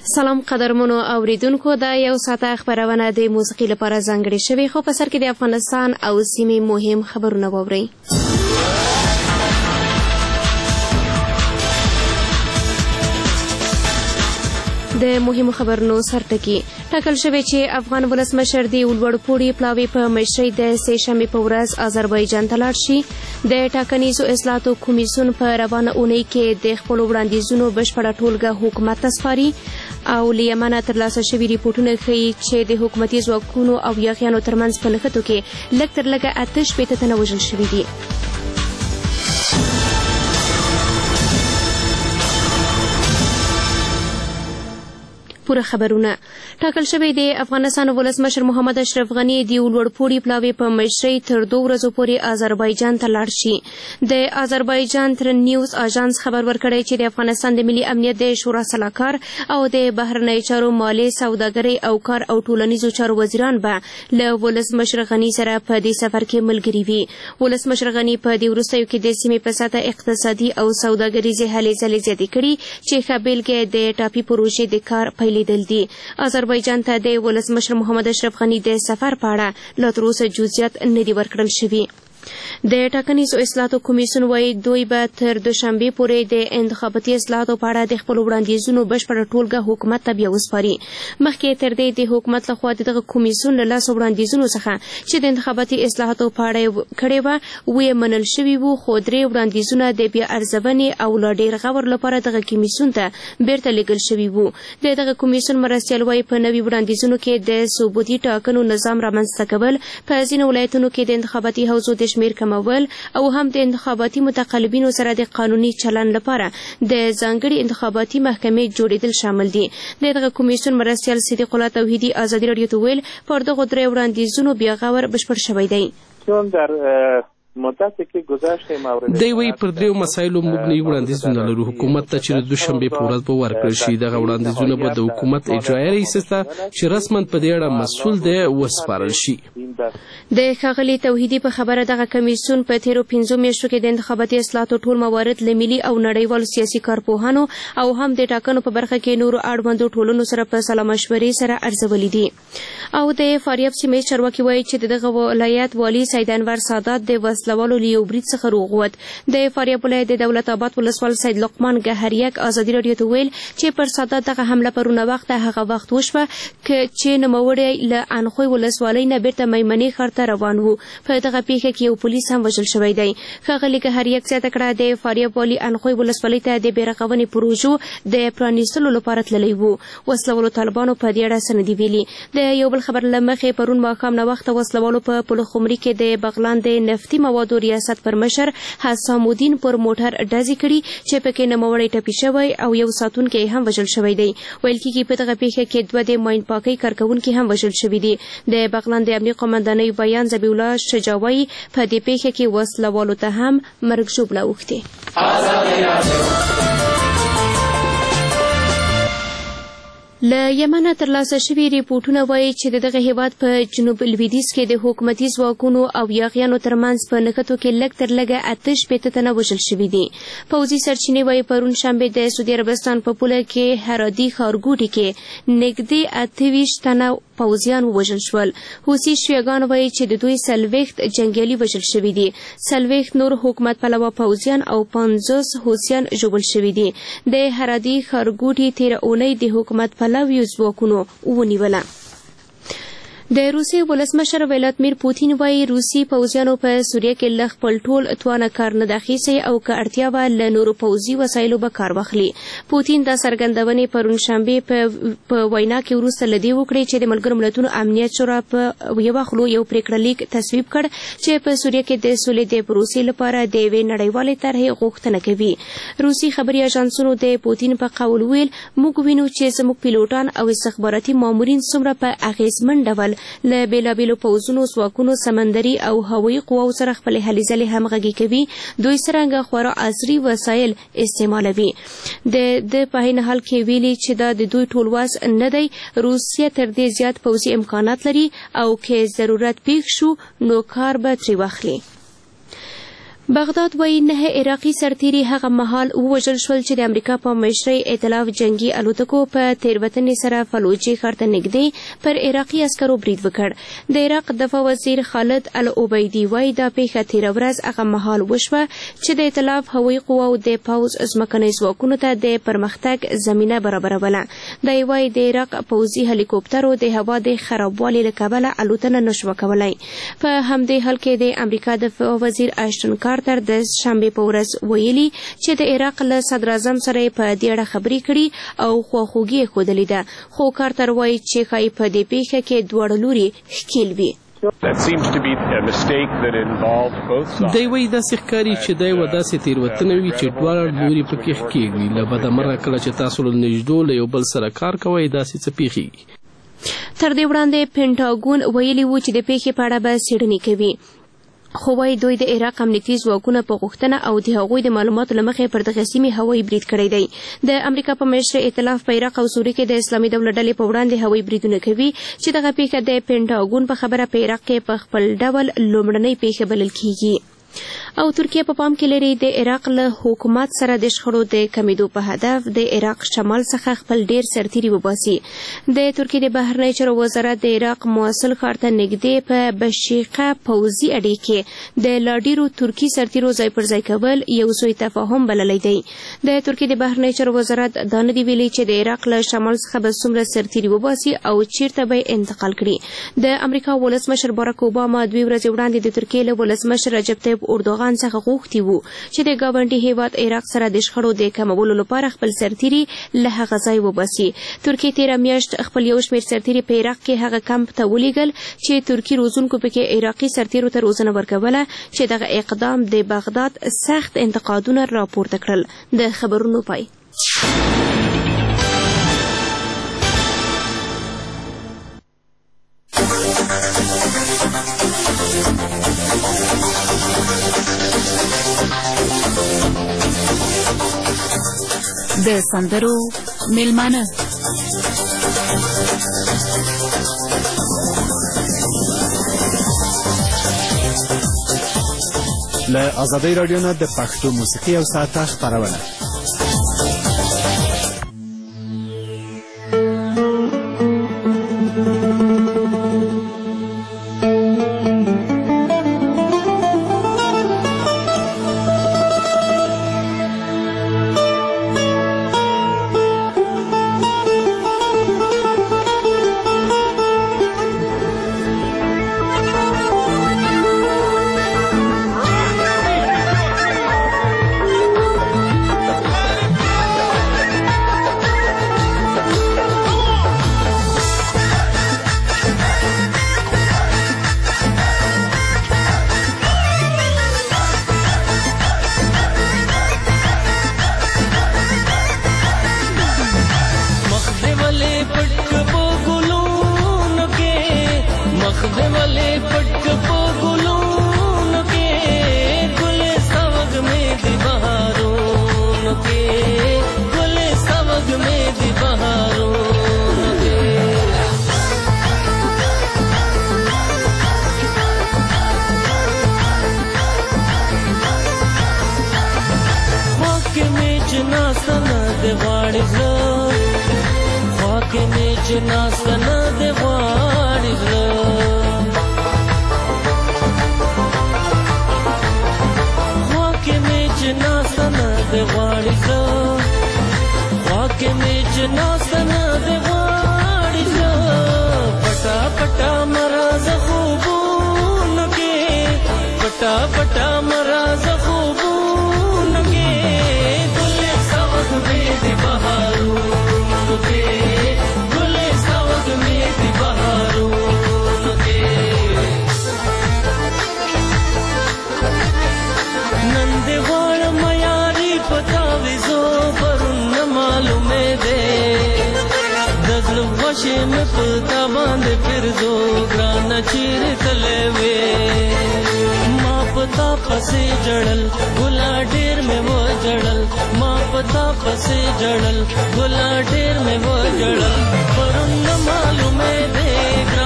سلام قدرمنو اوریدونکو، دا یو ساعته خبرونه د موسیقي لپاره ځانګړې شوې، خو په سر کې د افغانستان او سیمې مهم خبرونه واورئ. د مهمو خبرونو سرټکي ټاکل شوی چې افغان ولسمشر د لوړپوړي پلاوي په مشرۍ د سه شنبې په ورځ آذربایجان ته لاړ شي. د ټاکنیزو اصلاحاتو کمیسیون په روانه اونۍ کې د خپلو وړاندیزونو بشپړه ټولګه حکومت ته سپاري او له یمنه ترلاسه شوي ریپورټونه ښیي چې د حکومتي ځواکونو او یاغیانو ترمنځ په نښتو کې لږ تر لږه 8 تنه وژل شوي دي. پوره خبرونه ټاکل شوی د افغانستان ولسمشر محمد اشرف غني د لوړپوړي پلاوي په مشرۍ تر 2 ورځو پورې آذربایجان ته لاړ شي. د آذربایجان تر نیوز اژانس خبر ورکړی چې د افغانستان د ملي امنیت د شورا سلاکار او د بهرنی چارو مالي سوداګرۍ او کار او ټولنیزو چارو وزیران به له ولسمشر غني سره په دې سفر کې ملګري وي. ولسمشر غني په دې وروستیو کې د سیمې په سطحه اقتصادي او سوداګریزې هلې ځلې زیاتې کړي چې ښه بېلګې د ټاپي پروژې د کار لیدل دي. آذربایجان ته د ولسمشر محمد اشرف غني د سفر په اړه لا تر اوسه جزئیات نه دي ورکړل شوي. د ټاکنیزو اصلاحاتو کمیسیون وایي دوی به تر دوشنبې پورې د انتخاباتي اصلاحاتو په اړه د خپلو وړاندیزونو بشپړه ټولګه حکومت ته بیا وسپاري. مخکې تر دې د حکومت لخوا د دغه کمیسیون له لاسو وړاندیزونو څخه چې د انتخاباتي اصلاحاتو په اړه کړې وه ویې منل شوي وو، خو 3 وړاندیزونه د بیا ارزونې او لا ډېر غور لپاره دغه کمیسیون ته بیرته لیږل شوي وو. د دغه کمیسیون مرستیال وایي په نوي وړاندیزونو کې د ثبوتي ټاکنو نظام رامنځته کول، په ځینو ولایتونو کې د انتخاباتي حوزو د شمېر کمول او هم د انتخاباتي متقلبینو سره د قانوني چلن لپاره د ځانګړي انتخاباتي محکمې جوړېدل شامل دي. د دغه کمیسیون مرستیال صدیق الله توحیدي ازادي راډیو ته ویل پر دغو 3 وړاندیزونو بیا غور بشپړ شوی دی. دی وایي پر 3 مسایلو موږ نوي وړاندیزونه لرو حکومت ته چې د دوشنبې په ورځ به ورکړل شي. دغه وړاندیزونه به د حکومت اجرایي رئیس ته چې رسما په دې اړه مسؤل دی وسپارل شي. د ښاغلي توحیدي په خبره دغه کمیسیون په تیرو 5 میاشتو کې د انتخاباتي اصلاحاتو ټول موارد له ملي او نړیوالو سیاسي کارپوهانو او هم د ټاکنو په برخه کې نورو اړوندو ټولنو سره په سلا مشورې سره ارزولي دي. او د فاریاب سیمې چارواکي وایي چې دغه ولایت والي سید انور سادات د وسلوالو له یو برید څخه روغ ووت. د فاریاب ولایت د دولت آباد ولسوال سید لقمان ګهریک ازادي راډیو ته ویل چې پر سادات دغه حمله پرونه وخت هغه وخت وشوه چې نوموړی له انخوی ولسوالۍ نه بیرته میمنې ښار ته روان و. په دغه پیښه کې یو پولیس هم وژل شوی دی. ښاغلي ګهریک زیاته کړه د فاریاب والي انخوی ولسوالۍ ته د بېرغونې پروژو د پرانیستلو لپاره تللی و. وسلوالو طالبانو په دې اړه څه نه دي ویلي. د یو بل خبر له مخې پرون ماښام ناوخته وسلوالو په پلخمري کې د بغلان د نفتي موادو ریاست پر مشر حسام الدین پر موټر ډزې کړي چې پکې نوموړی ټپي شوی او یو ساتونکی هم وژل شوی دی. ویل کېږي په دغه پیښه کې 2 د ماین پاکۍ کارکوونکي هم وژل شوي دي. د بغلان د امنیت قومندانۍ بیان ذبیح الله شجاوی په دې پیښه کې وسلوالو ته هم مرګ ژوبله اوښتې. له یمنه ترلاسه شوي ریپورټونه وایي چې دغه هیواد په جنوب لویدیځ کې د حکومتي ځواکونو او یاغیانو ترمنځ په نښتو کې لږ تر لږه 8 تنه وژل شوي دي. پوځي سرچینې وایي پرون شنبې د سعودي عربستان په پوله کې هرادي ښارګوټي کې نږدې 28 تنه پوځیان ووژل شول. حوثي شیعهګان وایي چې د دوی 40 جنګیالي وژل شوي دي. 40 نور حکومت پلوه پوځیان او 50 حوثیان ژوبل شوي دي. د هرادي ښارګوټي تېره اونۍ د حکومت پلویو ځواکونو ونیوله. د روسیې ولسمشر ولادیمیر پوتین وایي روسي پوځیانو په سوریه کې له خپل ټول توانه کار نه اخیستی او که اړتیا وه له نورو پوځي وسایلو به کار واخلي. پوتین دا څرګندونې پرون شنبې په وینا کې وروسته له دې وکړې چې د ملګرو ملتونو امنیت شورا په یوه خولو یو پریکړه لیک تصویب کړ چې په سوریه کې د سولې د پروسې لپاره د یوې نړیوالې طرحې غوښتنه کوي. روسي خبري اژانسونو د پوتین په قول ویل موږ وینو چې زموږ پیلوټان او استخباراتي مامورین څومره په اغیزمن ډول له بېلابېلو پوځونو ځواکونو سمندري او هوایي قواو سره خپلې هلې ځلې همغږي کوي. دوی څرنګه خورا عصري وسایل استعمالوي. د په عین حال کې ویلي چې دا د دوی ټول وس نه دی. روسیه تر دې زیات پوځي امکانات لري او که ضرورت پیښ شو نو کار به ترې واخلي. بغداد وایي 9 عراقي سرتیري هغه مهال ووژل شول چې د امریکا په مشرۍ ائتلاف جنگي الوتکو په تېروتنې سره فلوجي ښار ته نږدې پر عراقي عسکرو برید وکړ. د عراق دفاع وزیر خالد العبیدي وایي دا پیښه تېره ورځ هغه مهال وشوه چې د ائتلاف هوایي قواو د پوځ ځمکني ځواکونو ته د پرمختګ زمینه برابروله. دی وایي د عراق پوځي هلیکوپټرو د هوا د خرابوالي له کبله الوتنه نشوه کولی. په همدې حال کې د امریکا دفاع وزیر اشتن کارتر د شنبې په ورځ ویلي چې د عراق له صدراعظم سره یې په دې اړه خبرې کړي او خواخوږي یې ښودلې ده، خو کارتر وایي چې ښایي په دې پیښه کې دواړه لوري ښکیل وي. دی وایي داسې ښکاري چې دی و داسې تېروتنه وي چې دواړه لوري پکې ښکیل وي. له بده مرغه کله چې تاسو له نږدې له یو بل سره کار کوئ داسې څه پیښیږي. تر دې وړاندې پینټاګون ویلي و چې د پیښې په اړه به څېړنې کوي، خو وایي دوی د عراق امنیتي ځواکونه په غوښتنه او د هغوی د معلوماتو له مخې پر دغه سیمې هوایي برید کړی دی. د امریکا په مشرۍ ائتلاف په عراق او سوریه کې د اسلامي دولت ډلې په وړاندې هوایي بریدونه کوي چې دغه پیښه د پینټاګون په خبره په عراق کې په خپل ډول لومړنۍ پیښه بلل کیږي. او ترکیه په پام کې لري د عراق له حکومت سره د شخړو د کمیدو په هدف د عراق شمال څخه خپل ډیر سرتیري وباسي. د ترکیې د بهرنی چارو وزارت د عراق موصل ښار ته نږدې په بشیقه پوځي اډې کې د لا ډیرو ترکي سرتیرو ځای پر ځای کول یو سوء تفاهم بللی دی. د ترکیې د بهرنی چارو وزارت دا نه دی ویلي چې د عراق له شمال څخه به څومره سرتیري وباسي او چیرته به انتقال کړي. د امریکا ولسمشر باراک اوباما 2 ورځې وړاندې د ترکیې له ولسمشر رجب طیب اردوغان څخه غوښتي وو چې د ګاونډي هیواد عراق سره د شخړو د کمولو لپاره خپل سرتیري له هغه ځای وباسي. ترکیې تېره میاشت خپل یو شمېر سرتیري په عراق کې هغه کمپ ته ولیږل چې ترکي روزونکو پکې عراقي سرتیرو ته روزنه ورکوله چې دغه اقدام د بغداد سخت انتقادونه راپورته کړل. د خبرونو پای. د سندرو میلمانه له ازادۍ راډیو نه د پښتو موسیقي او ساعته خپرونه.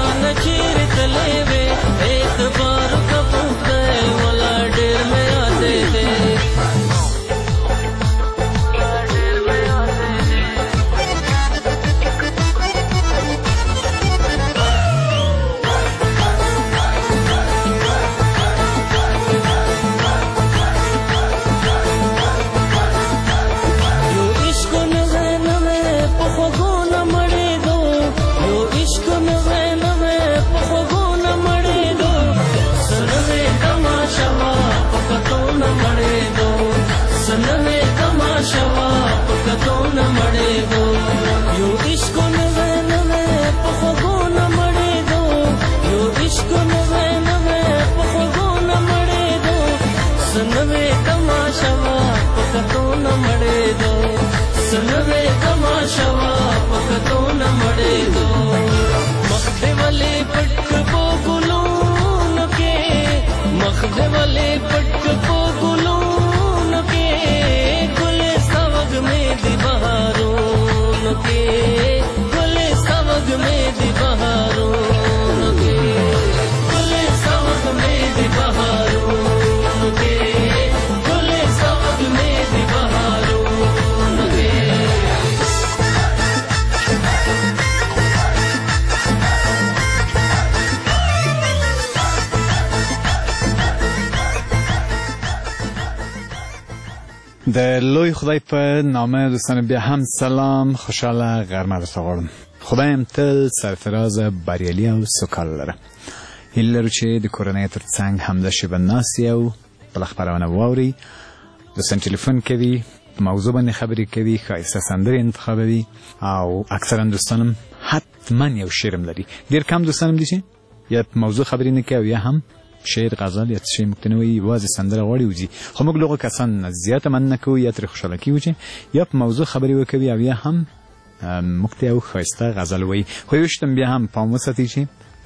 एक बार कपूर वला डेर में आते شوا پکتو نه مړېدو مخ دې ولې پټ په ګلونو کې مخ دې ولې پټ په ګلونو کې ګل سوګ مې دی بهارونو کې ګل سوګ مې دی بهارونو کې ګل سوګ مې دی بهارونو کې ګل سوګ مې دی بهارونو کې د لوی خدای په نامه دوستان بیا هم سلام خوشحاله غرمه درته غواړم خدایم تل سرفراز بریالي او سوکاله لره هیله لرو چې د کورنۍ تر څنګ همدا شیبه ناست یې او بله خپرونه واورئ دوستان ټلیفون کوي موضوع باندې خبرې کوي ښایسته سندرې انتخابوي او اکثرا دوستانم حتما یو شعر لري ډېر کم دوستانم دي چې یا موضوع خبرې نه کوي او یا هم شعر غزل یا څه موږ ته نه وایي یوازې سندره غواړي وځي خو موږ دغو کسان زیاته مننه کوو یا ترې خوشحاله کیږو چې یا په موضوع خبرې وکوي او یا هم موږ ته یو ښایسته غزل وایي خو یو شتم بیا هم پام وساتئ چې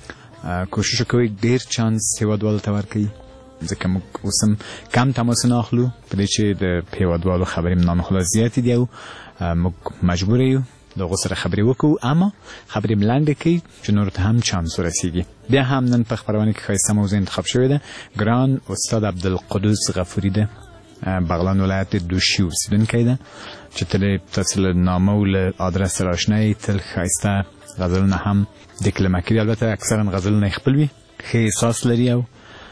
کوشش وکوئ ډېر چانس هېوادوالو ته ورکوي ځکه موږ اوس هم کم تماسونه اخلو په دې چې د هېوادوالو خبرې هم نامخلا زیاتې دي او موږ مجبوره یو د هغو سره خبرې وکړو اما خبرې م لنډې کوي چې نورو ته هم چانس ورسیږي بیا هم نن په خپرونه کې ښایسته موضوع انتخاب شوې ده ګران استاد عبدالقدوس غفوري ده بغلان ولایت دوشي اوسېدونکی ده چې تل تاسو له نامه او له آدرس سره آشنا یې تل ښایسته غزلونه هم ډیکلمه کوي البته اکثرا غزلونه یې خپل وي ښه احساس لري او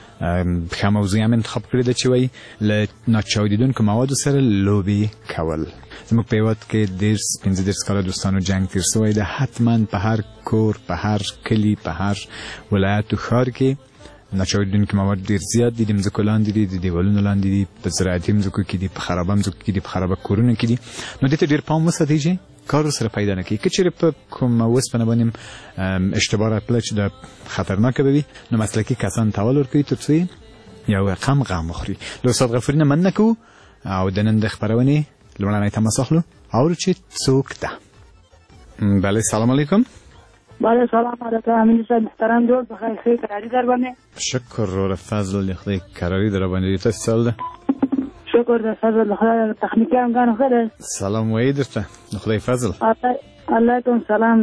ښه موضوع هم انتخاب کړې ده چې وایي له ناچاودېدونکو موادو سره لوبې کول زموږ په هېواد کې 15 کاله دوستانو جنګ تېر سوی ده حتما په هر کور په هر کلي په هر ولایت و ښار کې ناچاودېدونکي مواد ډېر زیات دي د مځکو لاندې دي د دیوالونو لاندې دي په زراعتي مځکو کې دي په خرابه مځکو کې دي په خرابه کورونو کې دي نو دې ته ډېر پام وساتئ چې کار ورسره پیدا نه کړي که چېرې په کومه اوسپنه باندې اشتباه راتله چې دا خطرناکه به وي نو مسلکي کسان ته اول ورکوي تر څو یو رقم غم وخوري له استاد غفوري نه مننه کوو او د نن د خپرونې لومړنی تماس اخلو اورو چې څوک ده بله سلام علیکم بله سلام علیکم امین صاحب محترم جوړ په خیر ښې کراري در باندې شکر وروره فضل د خدای کراري در باندې تاسو سل ده شکر د فضل د خدای تخنیکي همکارانو ښه ده سلام وایي درته د خدای فضل علیکم سلام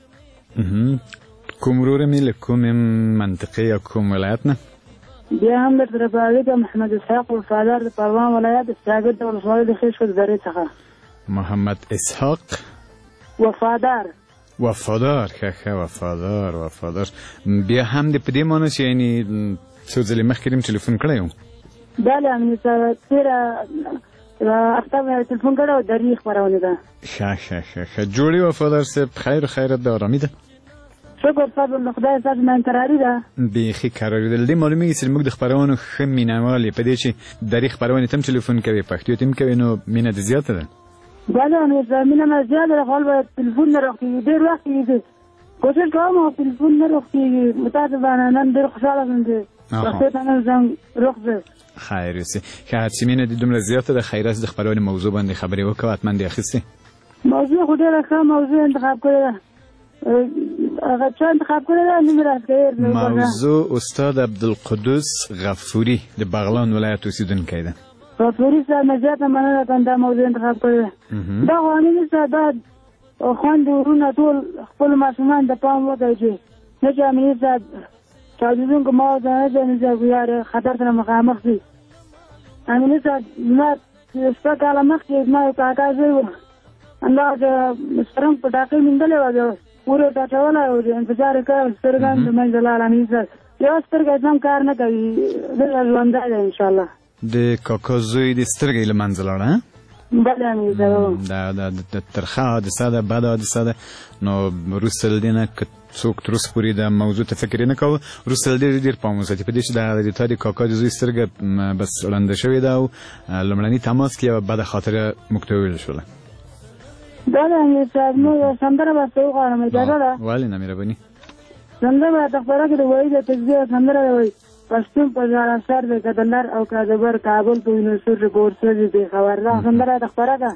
کوم وروره مې له کومې منطقې یا کوم ولایت نه بیا هم درته راغلی د محمد اسحاق وفادار د پروان ولایت د ساګر د ولسوالۍ د خیشکو د درې څخه محمد اسحاق وفادار ښه وفادار بیا هم د په دې معنی چې یعنې څو ځلې مخکې دې ټلیفون کړی و بله امین صاحب تېره هفته مې ټلیفون کړی و درې خپرونې ده ښه جوړې وفادار صاحب خیر و خیرت د ارامي ده شکر فضل د خدای ستاسو من کراري ده بیخي کراري ده له دې معلومېږي چې موږ د خپرونو ښه مینهوال یې په دې چې درې خپرونې ته هم ټلیفون کوي پښتو ته هم کوي نو مینه دې زیاته ده بله امین صاحب مینه مې زیاته ده خو البته ټلیفون نه روغتېږي ډېر وخت کېږي کوشش کوم او ټلیفون نه روغتېږي متاسفانه نن ډېر خوشحاله شوم چې پښتو ته نن زنګ روغ زه خیر اوسې ښه چې مینه دې دومره زیاته ده خیر است د خپرونې موضوع باندې خبرې وکړو حتما دې اخیستې موضوع خو ډېره ښه موضوع انتخاب کړې ده هغه چا انتخاب کړی ده نوم راځي موضوع استاد عبدالقدوس غفوري د بغلان ولایت اوسېدونکی ده غفوري صاحب نه زیاته مننه کوم دا موضوع انتخاب کړی ده دا خو امین صاحب دا خویندې ورونه ټول خپلو ماشومان ته پام وکړئ چې نه چې امین صاحب چاودېدونکو مواد نه چې صاحب یاره خطر سره مخامخ شي امین صاحب زما شپږ کاله مخکې زما یو کاکا زوی و همدغه سرنګ پټاقۍ موندلې وه پورې ټاټولی و د انتظار یې کړی سترګه هم د منځه لاړه امین صاحب یوه سترګه یې هم کار نه کوي دغه ژوندی دی انشاءالله د کاکا زوی د سترګې له منځه لاړه بله امین صاحب د ترخه حادثه ده بده حادثه ده نو وروسته له دې نه که څوک تر اوسه پورې د موضوع ته فکر یې نه کوه وروسته له ډېر پام وساتي په دې چې د تا د کاکا د زوی سترګه بس ړنده شوې ده او لومړني تماس کې یوه بده خاطره موږ ته وویل شوله بله امین صاحب نو یوه سندره به ورته وغواړم اجازه ده ولې نه مهرباني سندره به راته خپره کړي د وحید د تسبیح سندره ده وایي پښتون په ژړا سر دی که د لر او که د بر کابل په وینو سور دی په ورسوځي بېخبر دا سندره راته خپره کړه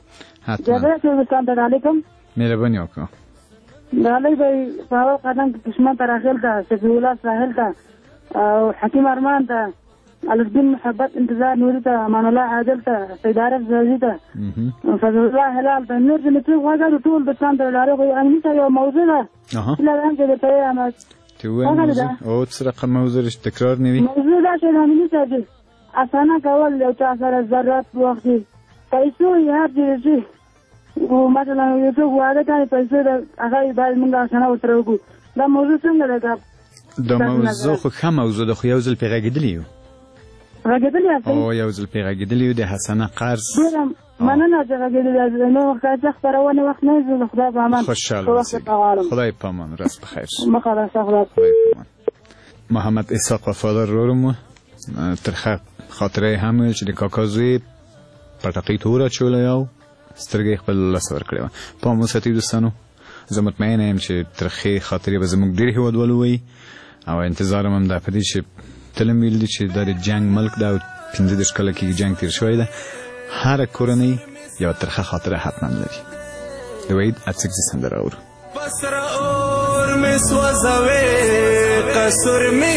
حتما جګړه چې ځان ته ډالۍ کوم مهرباني وکړه ډالۍ به په اول قدم کې قسمت راخیل ته شفیع الله ساحل ته او حکیم ارمان ته الدین محبت انتظار نوري ته امان الله عادل ته سید عارف زازي ته فضل الله هلال ته نور چې ټول غواړي ټول د ځان ته ډالۍ کوي امني ته یو موضوع ده چې لږ هم ته یم او څه رقم موضوع تکرار نه وي موضوع دا چې امني ته اسانه کول یو چا سره ضرورت وخت پیسو یاد دي او مثلا یو څه واده کوي پیسې د هغه باید موږ اسانه وتر وګو دا موضوع څنګه ده دا موضوع خو ښه موضوع ده خو یو ځل پې غږېدلي یو او یو ځل پې غږېدلي یو د حسنه قرض مننه چې غږېدلي نو ښه خپرونه وخت نه زه خدای په امان خوشحاله اوسئ خدای په امان راست بخیر مخه خدای محمد اسحاق وفادار ورورم ترخه خاطره هم ویل چې د کاکا زوی پټقۍ ته وراچولی او سترګې خپل لاس ورکړې وه پام وساتئ دوستانو زه مطمئنه یم چې ترخې خاطرې به زموږ ډېر هېوادوالو وایي او انتظار هم دا په دې چې تل هم ویل دي چې دا د جنګ ملک ده او 15 کاله کې جنګ تېر شوی ده هره کورنۍ یوه ترخه خاطره حتما لري د وحید اڅکزي سندره اورو بسر اور میں سوزوے قصر میں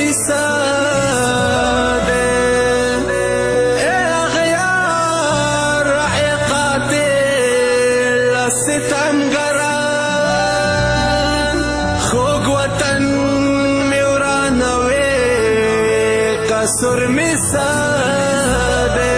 سادے اے اغیار رعی قاتل ستم گران خوگ وطن میں ورانوے قصر میں سادے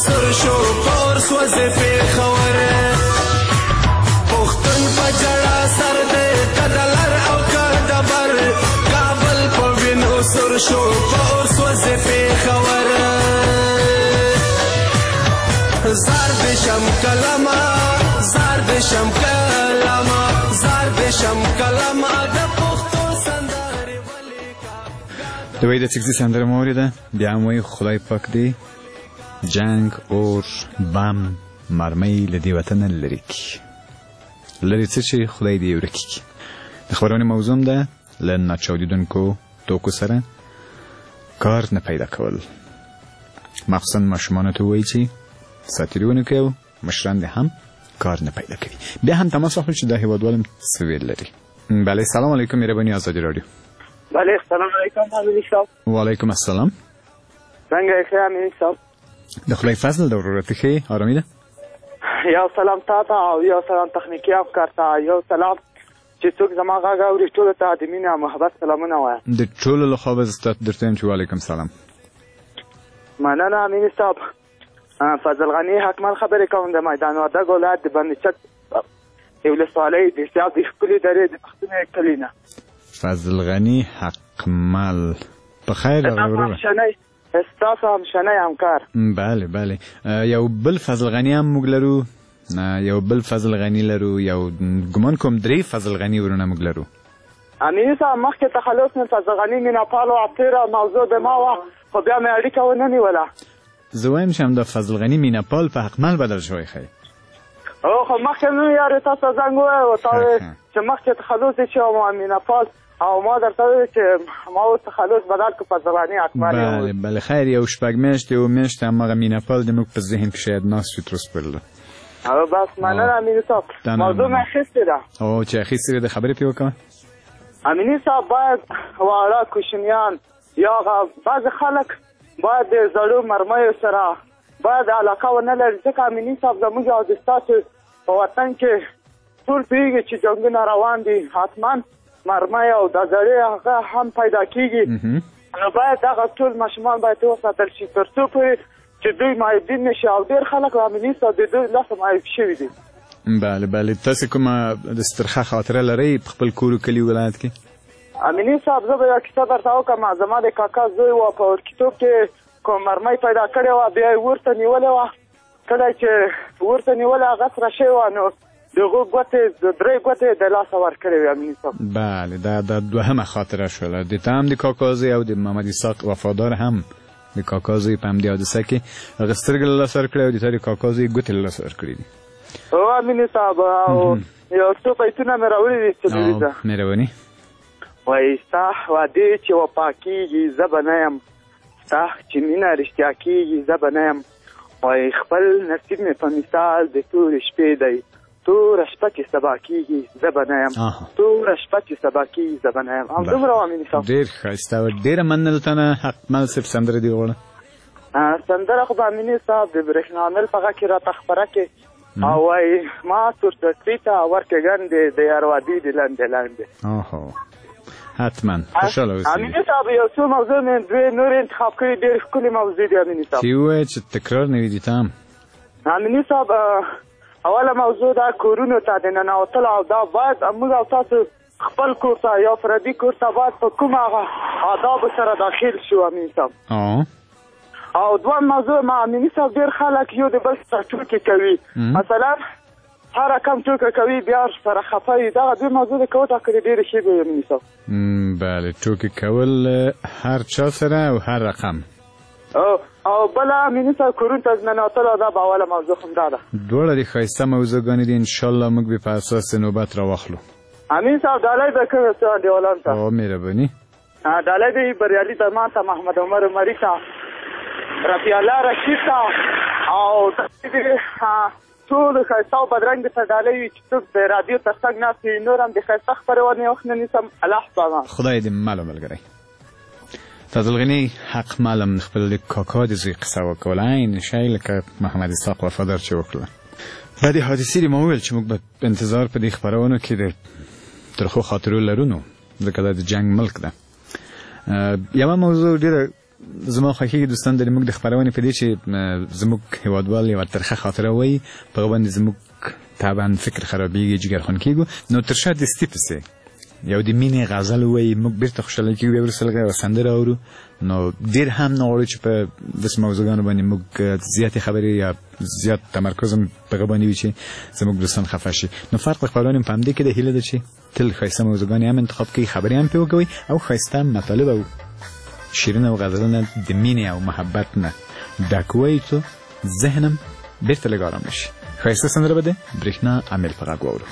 سر شو پور سوځي پېښور پښتون په جړه سر دی کدلر او کدبر کابل په وینو سر شو پور سوځي پېښور زار دې شم کلمه زار دې شم کلمه زار دې شم کلمه د پښتو سندرې ولیکا دوی د سکزي سندره مو اوریده بیا هم وایي خدای پاک دې جنگ اور بم مرمۍ له دې وطنه لرې کړي لرې څه چې خدای دې یې ورکې کړي د خبرونې موضوع ده له ناچاودېدونکو توکو سره کار نه پیدا کول مخصوصا ماشومانو ته وایي چې ساتیري ونه کوي او مشران دې هم کار نه پیدا کوي بیا هم تماس واخلو چې دا هیوادوال هم څه ویل لري بله سلام علیکم مهرباني ازادي راډیو بله سلام علیکم امینی صاحب وعلیکم السلام څنګه یې امینی صاحب د خدای فضل د ورورت ښې ارامي ده یو سلام تا ته او یو سلام تخنیکي افکار ته یو سلام چې څوک زما غږ اوري ټولو ته د مینې او محبت سلامونه وایم د ټولو له خوا به زه تاته درته یم چې وعلیکم سلام مننه امینی صاحب فضل غني حکمل خبرې کوم د میدان وردګ ولایت د بند چک د ولسوالۍ د سیاف د ښکلي درې د پښتنې کلي نه فضل غني حکمل په خیر راغلی ستاسو هم شنی همکار بله بله یو بل فضل غني هم موږ لرو یو بل فضل غني لرو یو ګمان کوم درې فضل غني ورونه موږ لرو امیني صاحب مخکې تخلص من فضل غني میناپال او اپتیره موضوع د ما وه خو بیا مې اړیکه ونه نیوله زه وایم چې همدا فضل غني میناپال په حقمل بدل شوی ښایي خو مخکې نو یارې تاسو زنګ ووایه ورته چې مخکې تخلص یې چې میناپال او ما درته وویل چې ما اوس تخلص بدل کړو فضل غني حکمل بله بله خیر یو شپږ میاشتې او میاشتې هماغه میناپال د موږ په ذهن کې شاید ناست وي تر اوسه پورې او بس مننه امیني صاحب موضوع مې اخیستې ده او چې اخیستې ده د خبرې پرې وکړه امیني صاحب باید واړه کوچنیان یا بعضې خلک باید د زړو مرمیو سره باید علاقه ونه لري ځکه امیني صاحب زموږ او د ستاسو په وطن کې ټول پوهېږي چې جنګونه روان دي حتما مرمۍ او د زړې هغه هم پیدا کېږي نو باید دغه ټول ماشومان باید وساتل شي تر څو پورې چې دوی معیوبین نه شي او ډېر خلک امیني صاحب د دوی لاسه معیوب شوي دي بله بله تاسې کومه د سترخه خاطره لرئ په خپل کور و کلي ولایت کې امیني صاحب زه به یو کیسه درته وکړم زما د کاکا زوی و په ورکیتوب کې کوم مرمۍ پیدا کړې وه بیا یې ورته نیولې وه کله چې ورته نیولې هغه سره شوې وه نو د هغو ګوتې درې ګوتې د لاسه ورکړې وې امیني صاحب بله دا دوهمه خاطره شوله د ته هم د کاکا زوی او د محمد اسحاق وفادار هم د کاکا زوی په همدې حادثه کې هغه سترګې له لاسه ورکړې او د تا د کاکا زوی ګوتې له لاسه ورکړې دي او امیني صاحب او یو څو بیتونه مې راوړي دي چې دلیزه مهرباني وایي ستا وعدې چې وفا کېږي زه به نه یم ستا چې مینه رښتیا کېږي زه به نه یم وایي خپل نصیب مې په مثال د تورې شپې دی توره شپه چې سبا کېږي زه به نه یم توره شپه چې سبا کېږي زه به نه یم همدومره وه امیني صاحب ډېر ښایسته وه ډېره مننه له تا نه حقمل صاحب سندره دې وغواړه سندره خو به امیني صاحب د برېښنامل په غږ کې راته خپره کړې او وایي ما تورتکري ته ورکې ګندې د یاروادي د لنډې لنډې حتما خوشحاله اوسئ امیني صاحب یو څو موضوع مې دوې نورې انتخاب کړي ډېرې ښکلې موضوع دي امیني صاحب چې ووایه چې تکرار نه وي دي ته هم امیني صاحب اوله موضوع دا کورونو ته د ننوتلو او دا باید موږ او تاسو خپل کور ته یا فردي کور ته باید په کوم هغه آدابو سره داخل شو امیني صاحب او دویم موضوع ما امیني صاحب ډېر خلک یو د بل سره ټوکې کوي مثلا هر رقم ټوکه کوي بیا سره خفه وي دغه دوی موضوع د کوټه کړي ډېرې ښې به امیني صاحب بله ټوکې کول هر چا سره او هر رقم او بله امیني صاحب کورونو ته ننوتلو دا به اوله موضوع همدا ده دواړه د ښایسته موضوعګانې دي انشاءالله موږ به په اساس نوبت راواخلو امین صاحب ډالۍ به کومې څه انډیوالانو ته مهرباني ډالۍ به وي بریالي درمان ته محمد عمر عمري ته رفیع الله رشید ته او ټول ښایسته او بدرنګ ته ډالۍ وي چې څوک د رادیو تر څنګ ناست وي نور هم د ښایسته خپرونې وخت نه نیسم الله حفظه خدای دې مل ملګری فضل غني حق معلم خپل د کاکا د زوی قصه وکوله عین شی لکه محمد اسحاق وفادار چې وکړله دا د حادثې دې ما وویل چې موږ به انتظار په دې خپرونو کې د ترخو خاطرو لرو نو ځکه دا د جنګ ملک ده یوه موضوع ډېره زما خوښي دوستان د موږ د خبرونه په دې چې زموږ هیوادوال یو ترخه خاطره وي په باندې زموږ طبعا فکر خرابېږي جګرخون کېږو نو تر شا د ستیپسه یو د مینې غزل وي موږ بیرته خوشاله کېږو بیا ورسره یو سندره اورو نو ډېر هم نه غواړو چې په داسې موضوعګانو باندې موږ زیاتې خبرې یا زیات تمرکز هم په هغه باندې وي چې زموږ دوستان خفه شي نو فرق د خبرونه په همدې کې د هیله ده چې تل ښایسته موضوعګانې هم انتخاب کړئ خبرې هم پرې وکوئ او ښایسته مطالب او شیرین او غزلونه د مینې او محبت نه ډک وي څو ذهنم بیرته لږ ارام شي ښایسته سندره به د برېښنا عامل په غږ واورو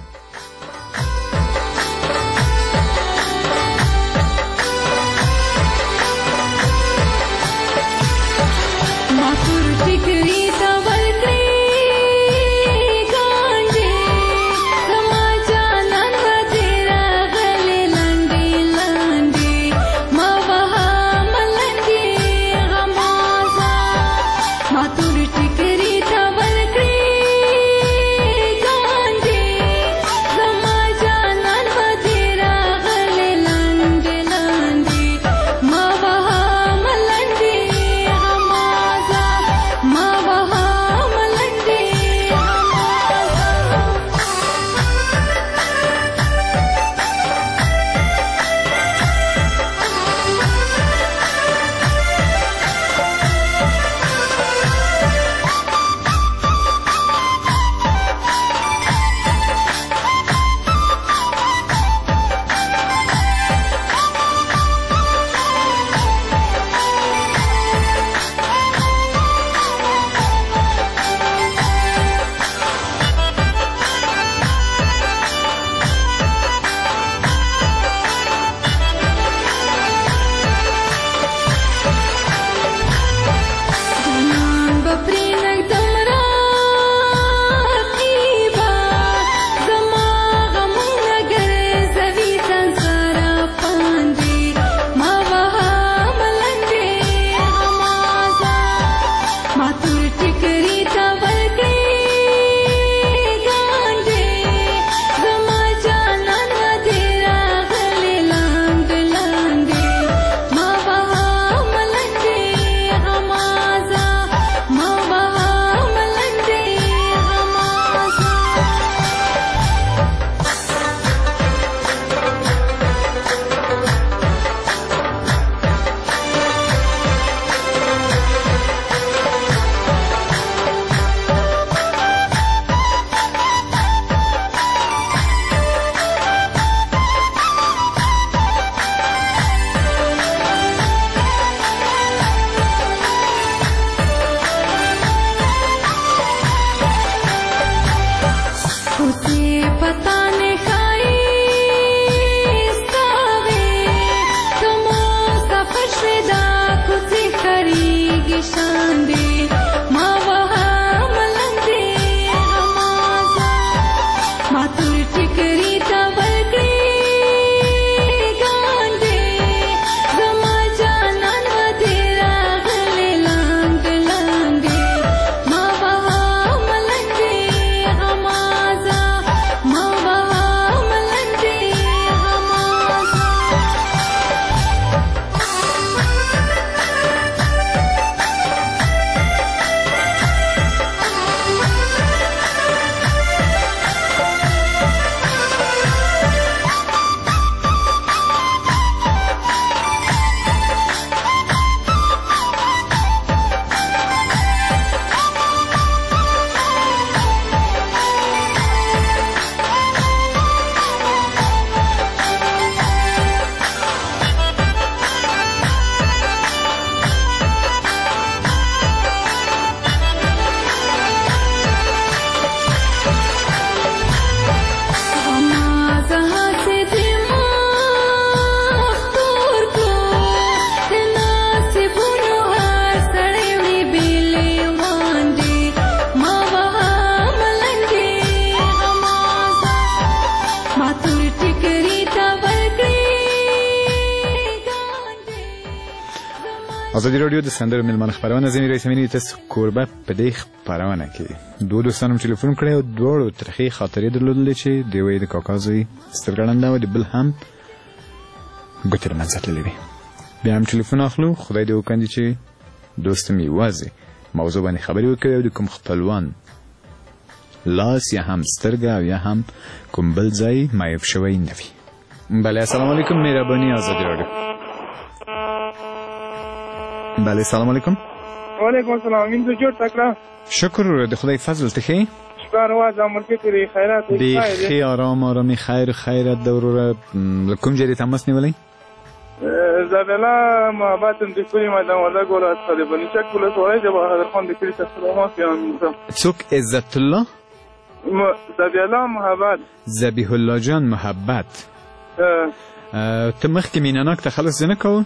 ازادي رادیو د سندرو ملمان خبرونه زمي رئیس امینی تاسو کوربه په دې خبرونه کې دوه دوستانو ټلیفون کړی او دوه ترخی خاطرې درلودلې چې دی وې د کاکازي سترګړنده و د بل هم ګوتر منځ تللی وي بیا هم ټلیفون اخلو. خدای دې وکړي چې دوست مې یوازې موضوع باندې خبرې وکړي او د کوم خپلوان لاس یا هم سترګه او یا هم کوم بل ځای معیوب شوی نه وي. بله السلام علیکم. مهرباني آزادي راډیو. بله السلام علیکم. وعلیکم السلام. امین زه جوړ تکړه. شکر د خدای فضل ته ښې شکر واز عمر فکرې خیرات دې ښې آرامي خیر خیرت د وروره له کوم ځای تماس نیولی؟ زبیلا محبت د کلی مدام ولا ګوره څخه بني چک پولیس وای د بهادر خان د کلی تسلیمات یم. څوک؟ عزت الله زبیلا محبت. ذبیح الله جان محبت. ته مخکې میناناک تخلص نه کوو؟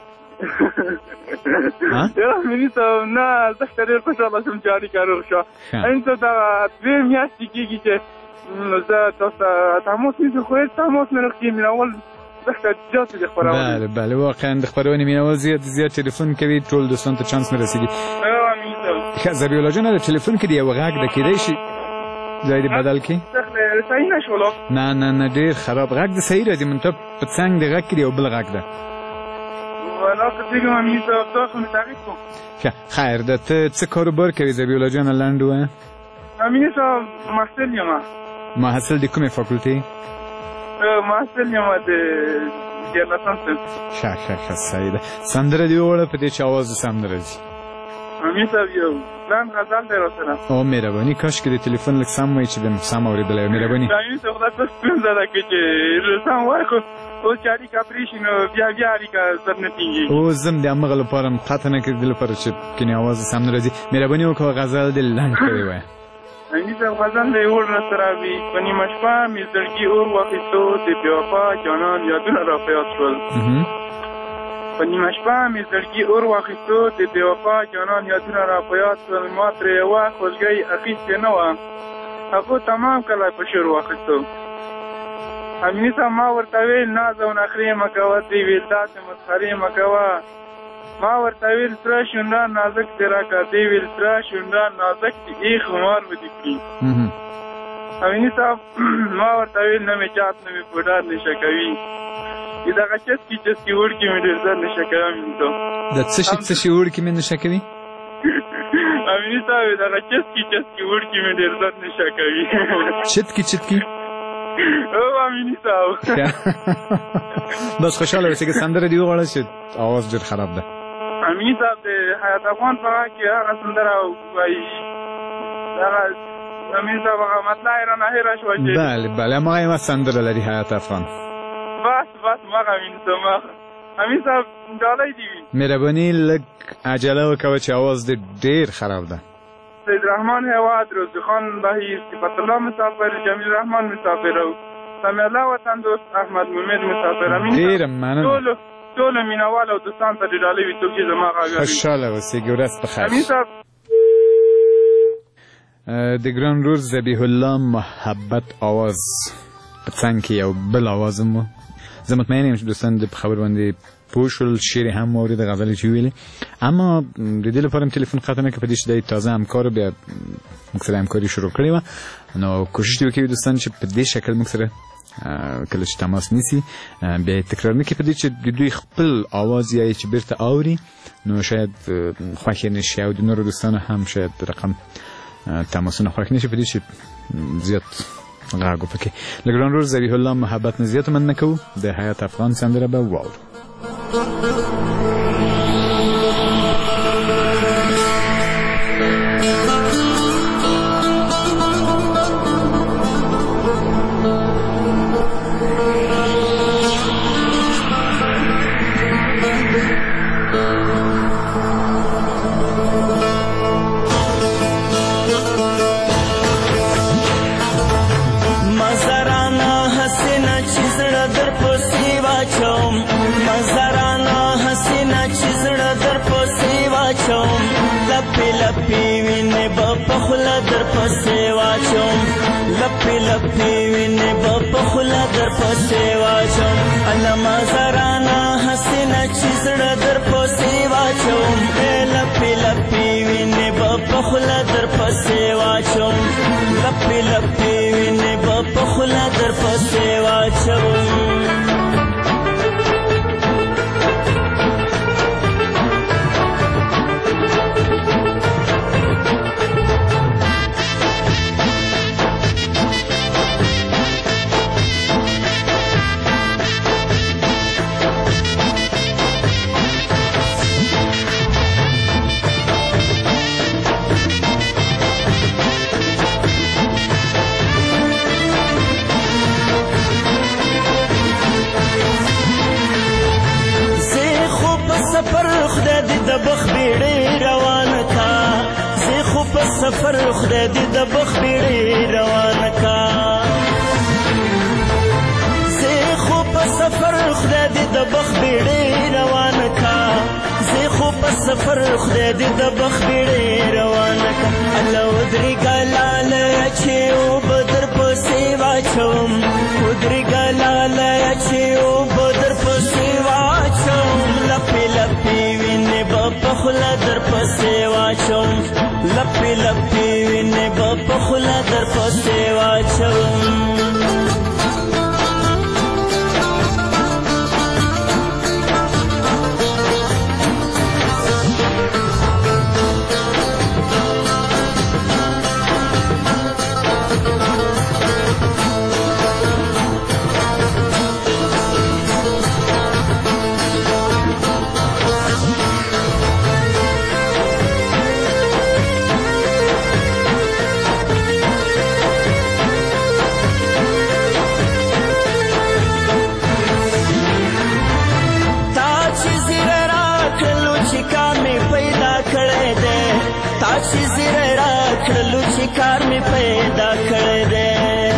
یاره مینی صاحب نه زه ډېر خوشحاله شوم چې اړیکه روغ شوه. همینطور دا 2 میاشتې کېږي چې زه تاسو ته تماس نیسم خو هېڅ تماس نه راکوي. مینهوال دښته جاتې د خپرونې. بله واقعا د خپرونې مینهوال زیات تلیفون کوي ټول دوستانو ته چانس نه رسېږي. امین صاحب ذبیح الله جان د تلیفون کې د یو غږ د کېدای شي ځای دې بدل کړي؟ صحیح نه شولو. نه ډېر خراب غږ د صحیح راځي منتها په څنګ د غږ کې د یو بل غږ ده. ولا کتیګم امین صاحب تاسو مې تعریف کوم. خیر ده. ته څه کاروبار کوي ذبیح الله جان لنډ ووایه؟ امین صاحب محصل یم. محصل د کومې فاکولټې؟ محصل یم د دیارلسم صنف. ښه صحیح ده. سندره دې وویله په دې چې اواز دې سم نه راځي. امین صاحب یو پلان غزل دی راسره. او مهرباني کاشکې د تلیفون لږ سم وایي چې بیا مې سم اورېدلی وای. مهرباني امین صاحب خدای ته ستونزه ده کې چې سم وایي خو اوس چې اړیکه پرې شي نو بیا اړیکه سر نه ټینګېږي. اوس زه هم د همغه لپاره م قطع نه کړي د لپاره چې کنې اواز سم نه راځي. مهرباني وکړه غزل دې لنډ کړی وایه. امین صاحب غزل دی اور راسره وي په نیمه شپه مې زړګي اور واخیستو د بېوفا جانان یادونه راپه یاد شول. په نیمه شپه مې زړګي اور واخیستو د بېوفا جانان یادونه راپه یاد شول. ما ترې یوه خوږګۍ اخیستې نه وه هغو تمام کلی په شور واخیستو. امیني صاحب ما ورته ویل ناز او نخرې مه کوه. دې ویل داسې مسخرې مه کوه. ما ورته ویل سره شونډان نازک دې راکړه. دې ویل سره شونډان نازک دې ای خمار مې دې کړي. امیني صاحب ما ورته ویل نه مې چات نه مې پوډار نشه کوي. دغه چسکي وړکي مې ډېر زر نشه کوي. امیني صاحب د څه شي وړکي مې نشه کوي؟ امیني صاحب دغه چسکي وړکي مې ډېر زر نشه کوي. چتکي او امینی صاحب بس خوشحاله اوسئ که سندره دې وغواړه چې اواز ډېر خراب ده. امینی صاحب د حیات افغان په غږ کې هغه سندره وایي هغه امینی صاحب هغه مطلع یې رانه هېره شوه چې بله هماغه یوه سندره لري حیات افغان. بس مغه امیني صاحب امین صاحب ډالۍ دې وي. مهرباني لږ عجله وکوه چې اواز دې ډېر خراب ده. سید رحمان هواد روزی خان بهیر صفت الله مسافر جمیل رحمان مسافر او سمی الله وطن دوست احمد مومد مسافر. امین ډېره مننه. ټول مینوال او دوستان ته دې ډالۍ وي څوک چې زما غږ اوري. خوشحاله اوسئ ورځ په خیر. امین صاحب د ګران رور ذبیح الله محبت آواز په څنګ کې یو بل آواز هم و. زه مطمئن یم چې دوستان په خبر باندې پوه شول. شعر هم واورېده غزلې چې ویلې اما د دې لپاره هم تلیفون قطع نه کړه په دې چې دی تازه همکار بیا موږ سره همکاري شروع کړې وه نو کوشش دې وکړي دوستان چې په دې شکل موږ سره کله چې تماس نیسي بیا تکرار نه کړي په دې چې د دوی خپل آواز یا چې بیرته اوري نو شاید خوښ یې نه شي او د نورو دوستانو هم شاید رقم تماسونه خوښ نه شي په دې چې زیات غږ وپکې. له ګران رور ذبیح الله محبت نه زیاته مننه کوو. د حیات افغان سندره به واورو. لپی وینه په خلا در پسې واچوم علما زرانا حسینه چې زړه در پسې واچوم لپی وینه په خلا در پسې واچوم لپی وینه په خلا در پسې واچوم په سفر خدای دې د بخ بیړۍ روانه کا زه خو په سفر خدای دې د بخ بیړۍ روانه کا زه خو په سفر خدای دې د بخ بیړۍ روانه کا الله ودرېږه لاله چې اوبه در پسې واچوم ودرېږه لاله چې اوبه در پسې واچوم لپې لپې وینې به په خوله در پسې واچوم لپې لپې وینې به په خوله در پسې واچوم چې زیره را کړلو چې کار مې پیدا کړی دی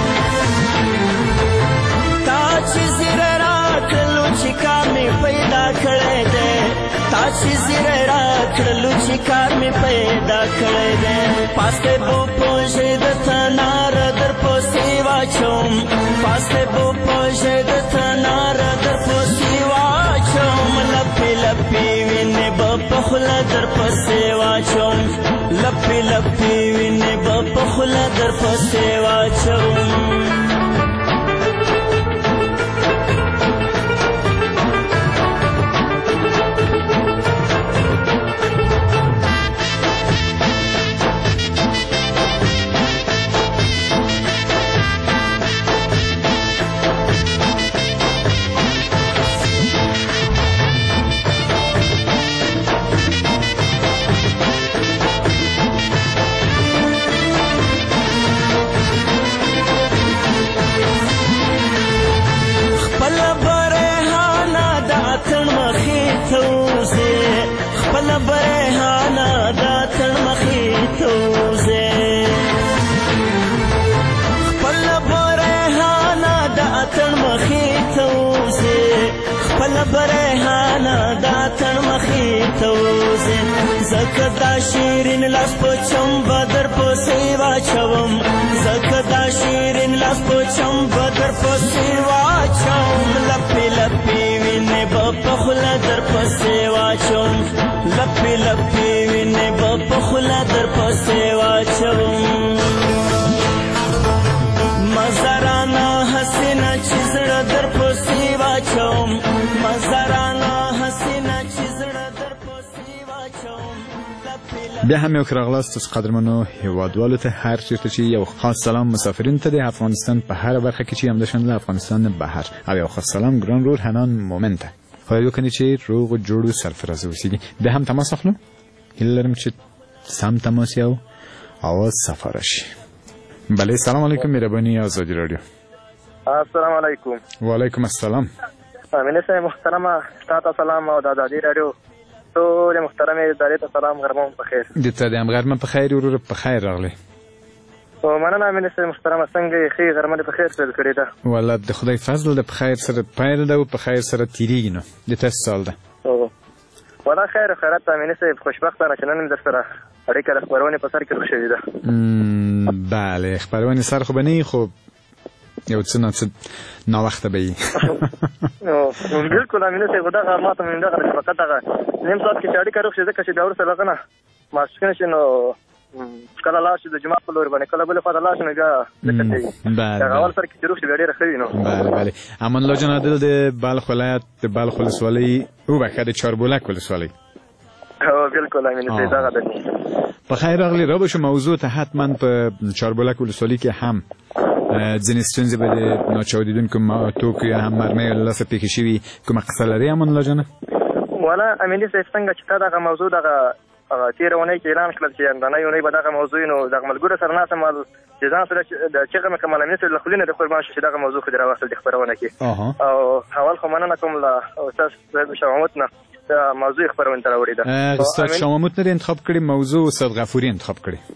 تا چې زیره را کړلو چې کار مې پیدا کړی دی تا چې زیره را کړلو چې کار مې پیدا کړی دی پاسته بو پوژې د تنار در پسې واچوم پاسته بو پوژې د تنار در پسې واچوم لپې لپې وینې به په خوله در پسې واچوم لپې لپې وینې به په خوله در پسې واچوم خپل برهانا دا تن مخې ته وځې خپل برهانا دا تن مخې ته وځې خپل برهانا دا تن مخې ته وځې ځکه دا شیرین لاس په چمبه در پسې واچوم ځکه دا شیرین لاس په چمبه در پسې واچوم لپې لپې وینې به په خوله در پسې واچوم لپې لپې وینې به په خوله در پسې واچوم مزرانه حسینه چې زړه در پسې واچوم مزرانه حسینه چې زړه در پسې واچوم بیا هم یو راغلاست تاسو قدرمنو هیوادوالو ته هر چیرته چې یو خاص سلام مسافرین ته د افغانستان په هر برخه کې چې هم دشن افغانستان بهر او یو خاص سلام ګران رور حنان مومنت خدای وکړي چې روغ جوړ او سرفراز اوسئ به هم تماس اخلو هیله لرم چې سم تماس یو اواز سفر شي بله سلام علیکم مهربانی آزادی رادیو السلام علیکم و علیکم السلام امین صاحب محترمه تاسو سلام او د آزادی رادیو ټول محترمه ادارې ته سلام غرمه په خیر د ته د غرمه په خیر ورور په خیر راغلی او مننه امین صاحب محترمه څنګه یې خیر غرمه په خیر سره کړی ده والله د خدای فضل د په خیر سره پایل ده او په خیر سره تیریږي نو د تاسو سال ده والله خیر خیرات امین صاحب خوشبختانه چې نن در سره اړیکه د خبرونه په سر کې روښ شوې ده بله خبرونه سر خو بنی خو یو څه نه وخت به وي بالکل امین صاحب دا ماته من دغه فقط هغه نیم ساعت کې اړیکه روښ شوې ځکه چې دا ورسره لغنه ماسکن شنو کله لاش د جمعه په لور باندې کله بل خو د لاش نه بیا بله اول سره کې روښ ډېر ښه نو بله بله امان الله جان عادل د بلخ ولایت د بلخ ولسوالۍ او بخښه د چاربولک ولسوالۍ بالکل امین صاحب دا ده په خیر راغلی را باشه موضوع ته حتما په چاربولک ولسوالۍ کې هم ځینې ستونزې به د ناچاودیدونکو توکو یا هم مرمۍ له لاسه پېښې شوي کومه قصه لري امان الله جانه والا امین صاحب څنګه چې تا دغه موضوع دغه تېره اونۍ کې اعلان کړل چې اندنۍ اونۍ به دغه موضوع نو دغه ملګرو سره ناستم چې ځان سره د چغه مې کوم امین صاحب له خولې نه د قربان شو چې دغه موضوع خو دې راوستل د خپرونه کې او اول خو مننه کوم له استاد شمامت نه موضوع خبرونه تر وړي ده استاد شمامت نه انتخاب کړی موضوع استاد غفوری انتخاب کړی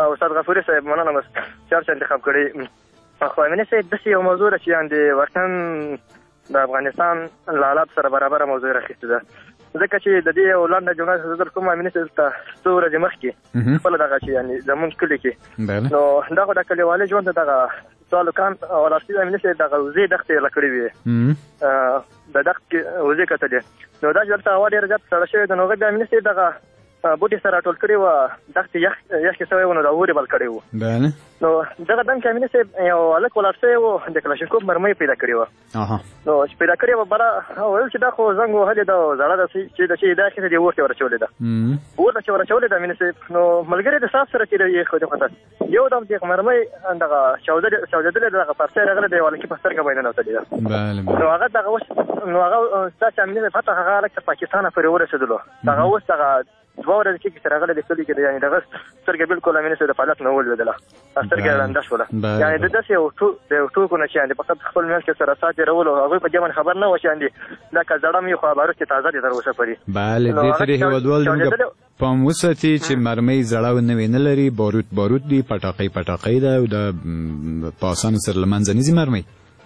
استاد غفوري صاحب مننه بس چارچ انتخاب کړی. خو امینه صاحب داسې یو موضوع ده چې یعنې وطن د افغانستان له حالات سره برابره موضوع راخیستې ده، ځکه چې د دې یو لنډه جمله زه کوم امینه صاحب ته څو ورځې مخکې خپله دغه چې یعنې زمونږ کلي کې نو دا خو د کلیوالي ژوند ته دغه سالوکان او لاسي امینه صاحب دغه وزې دښتې یې کړې وې، د دښت کې وزې کتلې، نو دا چې دلته هوا ډېره زیاته سړه شوې ده نو هغه بیا امینه صاحب دغه بوټي سره ټول کړي وه، دښتې یخې شوی و نو دا اورې بل کړی و. نو دغه دم کې امینه صاحب یو هلک ولاړ شوی و، د کلاشینکوف مرمۍ پیدا کړې وه، نو چې پیدا کړې وه بله ویل چې دا خو زنګ وهلې ده او زړه ده چې د چې دا اخېستې دې اور ته ور اچولې ده، اور ته چې ور اچولې ده امینه صاحب، نو ملګري د ساس سره چې یې ښودې خواته یو دم چې مرمۍ دغه چاودېدلې ده، دغه پرسۍ راغلی د یو هلکي په سترګه باندې ننوتلې ده، نو هغه دغه اوس نو هغه ستا چې امینه صاحب حتی هغه هلک تر پاکستانه پورې ورسېدلو، هغه اوس دغه 2 ورځې کې چې راغلی د کلي کې د یعنې دغه سترګه بالکل امینه صاحب د فعالیت نه ولوېدله، سترګه ړنده شوله، یعنې د داسې یو ټوکو نه چې یعنې فقط خپل منځ کې سره ساه تېرولو، هغوی په دې باندې خبر نه وه چې یعنې دا که زړه مې خو باروت چې تازه دي تر اوسه پورې. بله دې ته د هېوادوال زموږ پام وساتي چې مرمۍ زړه نوې نه لري، باروت دي، پټاقۍ ده او د په اسانه سره له منځه نه ځي مرمۍ.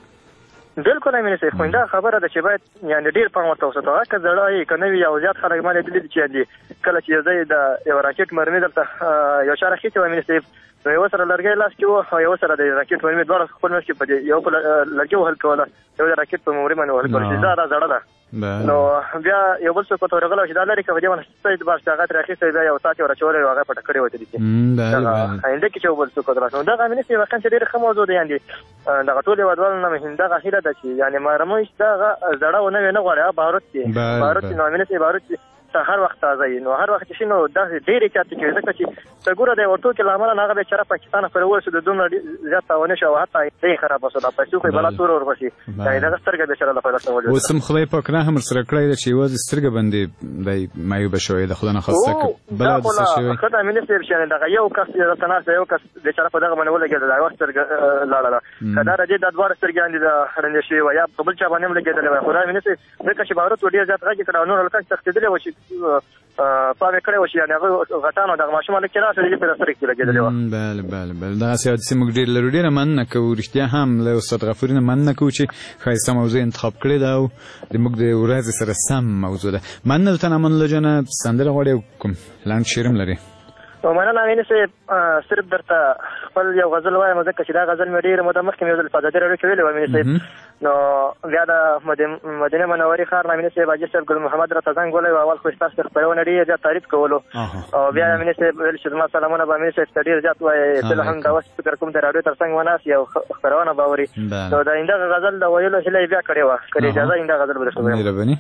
بالکل امینه صاحب، خو دا خبره ده چې باید یعنې ډېر پام ورته وساتو، هغه که زړه وي که نه وي او زیات خلک ما لیدلي دي چې یعنې کله چې زه د یو راکټ مرمۍ دلته یو چا راخیستې وه امینه صاحب، نو یوه سره لرګی لاس کې و او یوه سره د راکټ مرمۍ دواړه خپل منځ کې په یو په لرګي وهل کوله، یو د راکټ په مرمۍ باندې وهل کوله چې دا زړه ده، نو بیا یو بل څوک ورته ورغلی چې دا لرې که په دې باندې څه بس هغه ترې اخیستی بیا یو ساعت یې ور اچولی او هغه پټه کړې وه ترې دغه آینده کې چې یو بل څوک ورته نو دغه امینه صاحب واقعا چې ډېره ښه موضوع ده، یعنې دغه ټول هېوادوالو نه مې دغه هیله ده چې یعنې مرمۍ دغه زړه ونه وي نه غواړي، هغه باروت دی، باروت نو امینه صاحب باروت هر وخت تازه وي، نو هر وخت چې شي نو داسې ډېر احتیاط کوي، ځکه چې ته ګوره د یو ټوکې له امله هغه بېچاره پاکستانه پورې ورسېدو، دومره زیات تاواني شو او حتی آینده یې خرابه شوه، دا پیسو خو یې بلا توره ورپسې، یعنې دغه سترګه بېچاره له فایده ولوېده. اوس هم خدای پاک رحم ورسره کړی ده چې یوازې سترګه باندې دی معیوبه شوې ده، خدای نخواسته که بله حادثه شوې ښه ده امینه صاحب چې یعنې دغه یو کس دلته ناست دی، یو کس بېچاره په دغه باندې ولګېده، د یوه سترګه لاړه ده، که دا د دې دا دواړه سترګې یعنې ړندې شوې وه یا په بل چا باندې هم لګېدلې وه، خو دا امینه صاحب ځکه چې باروت ډېر زیات غږ یې کړه او نور هلکان چې تښتېدلي وه چې پام یې کړی و چې یعنې هغه غټانو دغه ماشوم هلک چې راسه د دې په سترګې کې لګېدلې وه. بله دغسې حادثې موږ ډېر لرو، ډېره مننه کوو، رښتیا هم له استاد غفوري نه مننه کوو چې ښایسته موضوع انتخاب کړې ده او د موږ د ورځې سره سم موضوع ده. مننه درته امان الله جانه، سندره غواړې او کوم لنډ شعر هم لرې؟ مننه امینه صاحب، صرف درته خپل یو غزل وایم ځکه چې دا غزل مې ډېره موده مخکې مې یو ځل په ازادي راډیو کې ویلی و امینه صاحب، نو بیا د مدینې منورې ښار نه امینه صاحب حاجي صاحب ګل محمد راته زنګ ولی و، اول خو یې ستاسو د خپرونې ډېر زیات تعریف کولو او بیا امینه صاحب ویل چې زما سلامونه به امینه صاحب ته ډېر زیات وایي، زه هم دا اوس فکر کوم د راډیو تر څنګ وناست یو خپرونه به اوري، نو د همدغه غزل د ویلو هیله یې بیا کړې وه، که د اجازه همدغه غزل به درته ووایم.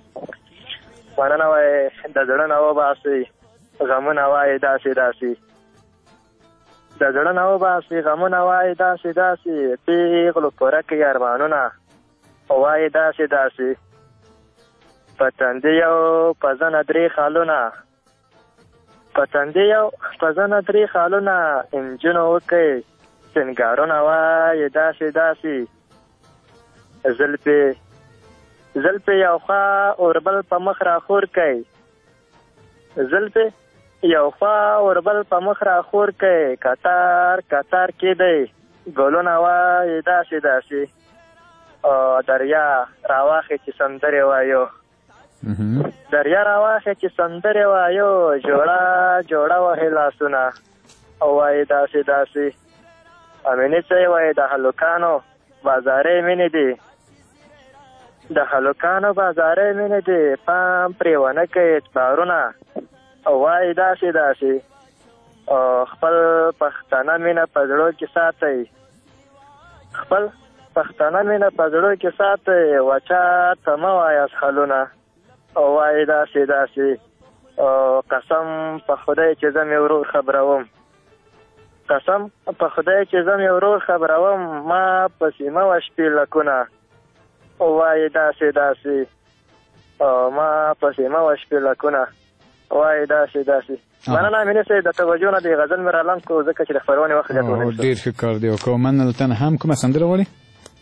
مننه وایي د زړه نه وباسئ غمونه وایي داسې داسې، د زړه نه وباسئ غمونه وایي داسې داسې، پیغلو پوره کړي ارمانونه وایي داسې داسې، په تندي یو په زنه درې خالونه، په تندي یو په زنه درې خالونه، انجونو وکړئ سینګارونه وایي داسې داسې، زلفې یو خوا اوربل په مخ راخور کړئ، زلفې یو خوا اوربل په مخ راخور کړئ، کتار کتار کېدی ګلونه وایي داسې داسې، دریا راواخې چې سندرې وایو، دریا راواخې چې سندرې وایو، جوړه جوړه وهې لاسونه وایي داسې داسې، امینې څه وایي د هلکانو بازارې مینې دي، د هلکانو بازارې مینې دي، پام پرې ونه کوي اعتبارونه وایي داسې داسې، خپل پښتانه مینه په زړو کې ساتئ، خپل پښتانه مینه په زړو کې ساتئ، وچا ته مه وایاست خلونه وایي داسې داسې، قسم په خدای چې زه مې ورور خبروم، قسم په خدای چې زه مې ورور خبروم، ما پسې مه وه شپې لکونه وایي داسې داسې، ما پسې مه وه شپې لکونه وایي داسې داسې. مننه امینه صاحب د توجه نه د غزل مې رالاند کړو ځکه چې د خپرونې وخت زیات ونه شو. ډېر ښه کار دی وکړو. مننه له تا نه هم کومه سندره غواړې؟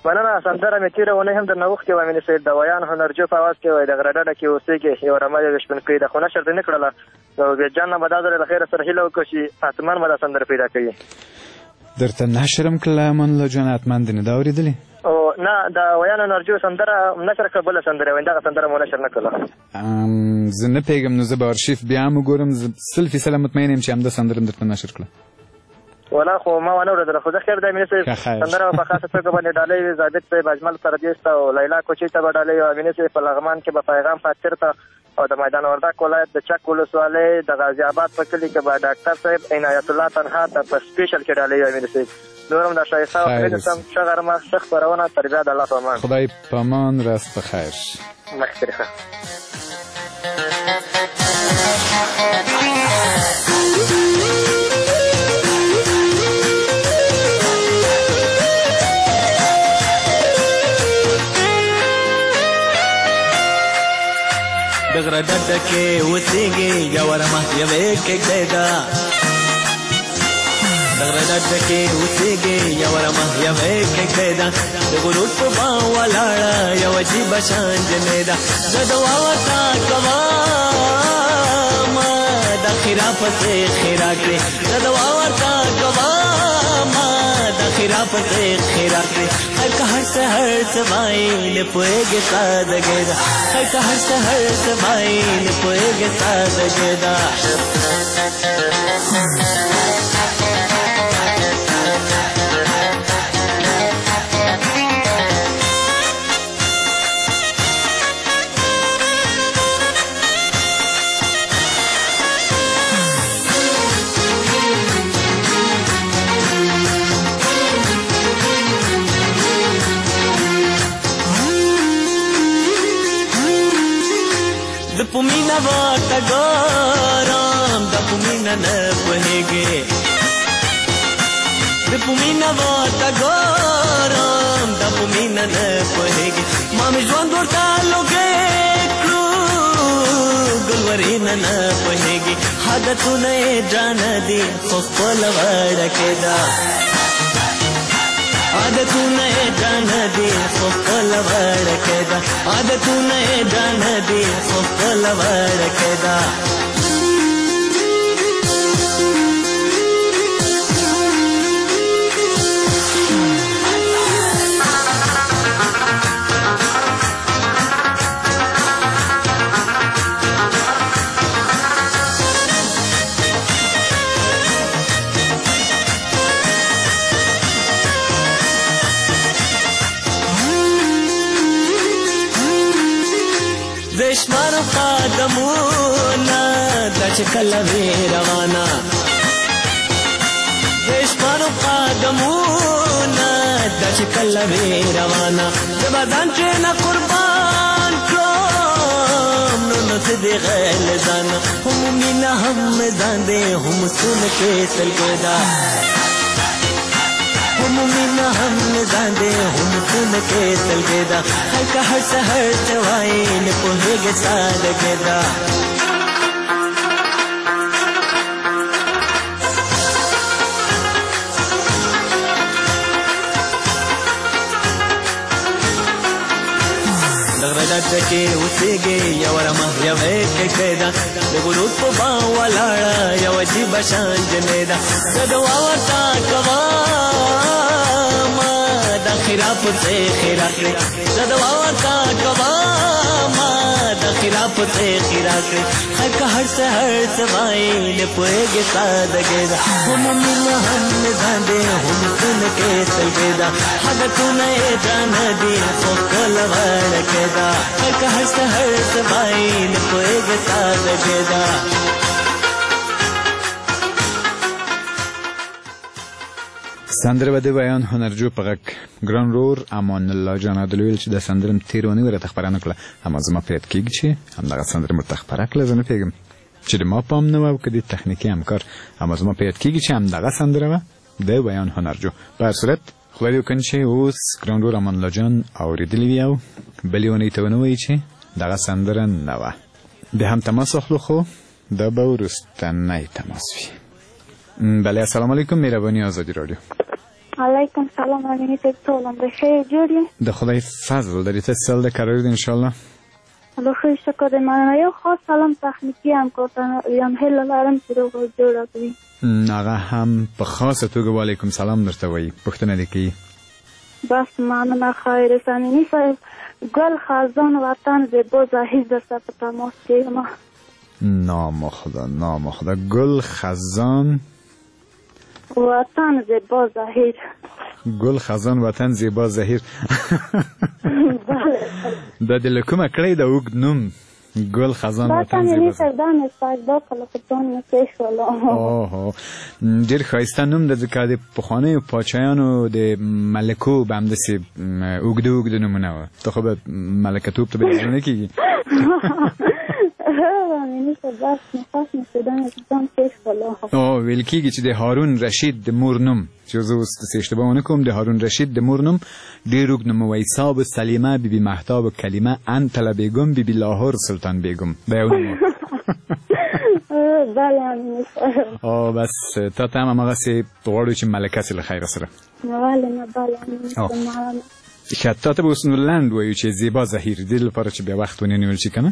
مننه. سندره مې تېره اونۍ هم درنه وغوښتې وه امین صاحب، د ویان هنرجو په آواز کې وایي د غره ډډه کې اوسېږي یو رمه یو شپون کوي، د خو نشر دې نه کړله. نو بیجان نه به دا ځل له خیره سره هیله وکړو چې حتما به دا سندره پیدا کوي. درته نشر هم کړله امان الله جان؟ حتما دې نه ده اورېدلې؟ او نه، د ویان هنرجو سندره نشر کړه، بله سندره وایي، دغه سندره مو نشر نه کړله. زه نه پوهېږم، نو زه به آرشیف بیا هم وګورم. زه 100% مطمئن یم چې همدا سندره هم درته نشر کړه. ولا خو ما ونه اورېدله، خو زه خیر دی امین صاحب. سندره په خاصه توګه باندې ډالۍ وي ضابط صاحب اجمل سردیست او لیلا کوچۍ ته به ډالۍ او امین صاحب په لغمان کې به پیغام فاتر ته او د میدان وردګ ولایت د چک ولسوالۍ د غازي آباد په کلي کې به ډاکټر صاحب عنایت الله تنها ته په سپیشل کې ډالۍ وي امین صاحب. نور هم د ښایسته او خیلی سم ښه غرمه ښه خپرونه تر بیا د الله په امان. خدای په امان، راست په خیر. مخکې ښه. د غره ډډه کې اوسېږي یوه رمه یوې کېږدۍ ده، د غره ډډه کې اوسېږي یوه رمه یوې کېږدۍ ده، د غروب په بام ولاړه یوه عجیبه شان جنۍ ده. زه دعا ورته کومه د خیرا پسې خیرا کړې، زه دعا ورته کومه د خیرا پسې خیرا کړې. هر که هر څه هر څه وایي نه پوهېږي سادګۍ ده، هر که هر څه هر څه وایي نه پوهېږي سادګۍ ده. د پومینا ورته ګورم د پومینا نه پوهېږي، د پومینا ورته ګورم د پومینا نه پوهېږي. ما مې ژوند ورته لوګی کړو ګلورینه نه پوهېږي. عادتونه یې جانه دي خو خپله وړکې ده، عادتونه یې جانه دي خو خپله وړکې ده، عادتونه یې جانه دي خو خپله وړکې ده. دشمارو قدمونه دا چې کله وي روانه، دشمارو قدمونه دا چې کله وي روانه. د بدن چې نه قربان کړم نو څه دې غل ځانه، هم مینه هم ځان دې هم سونه کې سلګۍ ده، هم مینه هم ځان دې هم سونه کې سلګۍ ده. هر که هر څه هر څه وایي نه پوهېږي سادګۍ ده. د غره ډډه کې اوسېږي یوه رمه یوې کېږدۍ ده، د غروب په بام ولاړه یوه عجیبه شان جنۍ ده. زه دعا ورته کومه د خیرا پسې خیرا کړې، زه دعا ورته کومه د خیرا پسې خیرا کړې. هر که هر څه هر څه وایي نه پوهېږي سادګۍ ده، هم مینه هم ځان دې هم سونه کې سلګۍ ده. عادتونه یې جانه دي خو خپله وړکې ده، هر که هر څه هر څه وایي نه پوهېږي سادګۍ ده. سندره به د بیان هنرجو په غږ ګران رور امان الله جان عادل چې د سندره تېره اونۍ ورته خپرانه کړله، اما زما په یاد کېږي چې همدغه سندره مو ورته خپره کړله. زه نه پوهېږم چې د ما پام نه وه او که د تخنیکي همکار، اما زما په یاد کېږي چې همدغه سندره وه د بیان هنرجو. په هر صورت خدای دې وکړي چې اوس ګران رور امان الله جان اورېدلې وي او بلې اونۍ ته ونه وایي چې دغه سندره نه وه. بیا هم تماس اخلو، خو دا به وروستنی تماس وي. بله، السلام علیکم، مهرباني آزادی رادیو. علیکم سلام امینی صاحب ټولم بخیر جوړ یې؟ د خدای فضل داری ته سل د قرار دی انشاءالله. الله خیر شکر دی. مننه. یو خاص سلام تخنیکی همکارتان یم هیله لرم چې روغ جوړه کړي. هغه هم په خاصه توګه وعلیکم سلام درته وایي. پوښتنه دې کوي. بس مننه خیر است امینی صاحب. گل خزان وطن زیبا ظهیر درته په تماس کې یم. نام خدا گل خزان وطن زیبا ظهیر. گل خزان وطن زیبا ظهیر. دا د لکومه کړی د اوږد نوم گل خزان وطن زیبا ډېر ښایسته نوم د ځکه د پخوانیو پاچایانو د ملکو به همداسې اوږده نومونه وه. ته خو به ملکتوب ته به یې نه کېږي. ویل کېږي چې د هارون رشید د مور نوم چې زه اوس داسې اشتباه ونه کوم د هارون رشید د مور نوم ډېر اوږد نوم و. حساب سلیمه بیبي مهتاب کلیمه انتله بیګم بیبي لاهور سلطان بیګم دا یو نوم و. بس تا ته هم هماغسې غواړو چې ملکه سې له خیره سره. ښه تا ته به اوس نو لنډ وایو چې زیبا ظهیر دې لپاره چې بیا وخت ونه نیول شي که نه.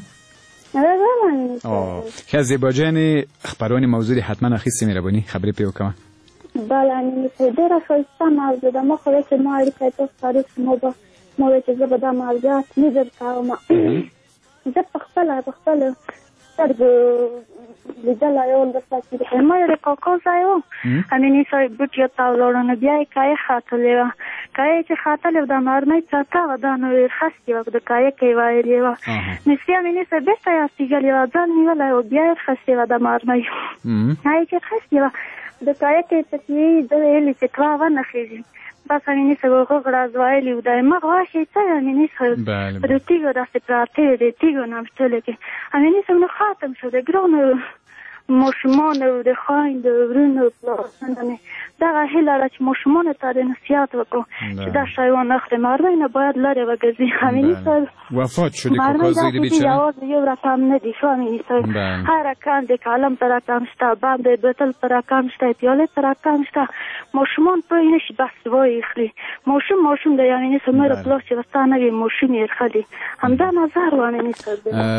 ښه زیبا جانې خپرونې موضوع دې حتما اخیستې مهرباني خبرې پرې وکړه. بله امیني صاحب ډېره ښایسته موضوع ده. ما خو وایي چې ما اړیکه یې تاسو تعریف ما وایي چې زه به دا موضوع اصلي درکوم. زه په خپله سترګو لیدلی یم درته چې ما یو د کاکا ځای و امیني صاحب بوټیو ته ولاړو نو بیا یې کایه ختلې وه. کایه چې ختلې وه د مرمۍ څټه وه دا نو خستې وه د کایه کې یې ویلې وه. نو سي امیني صاحب بېرته یې استېږلې وه ځان نیولی و بیا یې خستې وه د مرمۍ. هغې چې خستې وه د کایه کې څه چې ده ویلې چې دوه ونښېږي. بس امیني صاحب هغه غړز ویلي و د مغ غوښې څه امیني صاحب د تیږو داسې پراتې وې د تیږو نامشتلې کې امیني صاحب نو ختم شو د ګرانو ماشومانو د خویندو ورونو پلارانو مې دغه هیله ده چې ماشومانو ته د نصیحت وکړو چې دا شی وانخلي. مرمۍ نه باید لرې وګرځي. امیني صاحب وفات شو د کاکا زوی د بیچاره یوازې یو رقم نه دی شو امیني صاحب. هر رقم د قلم په رقم شته بم د بوتل په رقم شته پیالې په رقم شته. ماشومان پوه نه شي بس وایي اخلي. ماشوم دی امیني صاحب مېره پلار چې ورته نه وي ماشوم یې اخلي. همدا نظر و امیني صاحب.